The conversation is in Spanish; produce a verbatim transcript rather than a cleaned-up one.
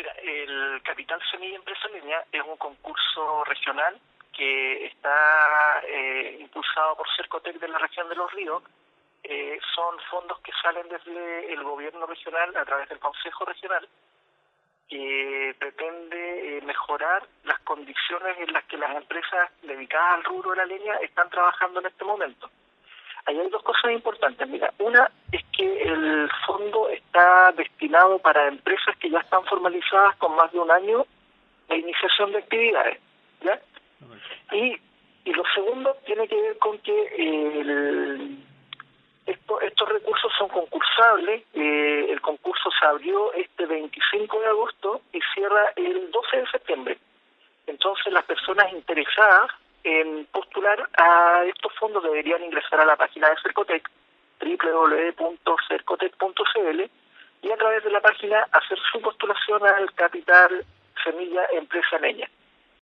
Mira, el Capital Semilla Empresa Leña es un concurso regional que está eh, impulsado por Cercotec de la región de Los Ríos. Eh, son fondos que salen desde el gobierno regional a través del Consejo Regional, que pretende eh, mejorar las condiciones en las que las empresas dedicadas al rubro de la leña están trabajando en este momento. Ahí hay dos cosas importantes. Mira, una es que el fondo está destinado para empresas que ya están formalizadas con más de un año de iniciación de actividades, ¿ya? Y, y lo segundo tiene que ver con que el, esto, estos recursos son concursables. Eh, el concurso se abrió este veinticinco de agosto y cierra el doce de septiembre. Entonces las personas interesadas en postular a estos fondos deberían ingresar a la página de Cercotec, doble u doble u doble u punto cercotec punto c l, y a través de la página hacer su postulación al Capital Semilla Empresa Leña.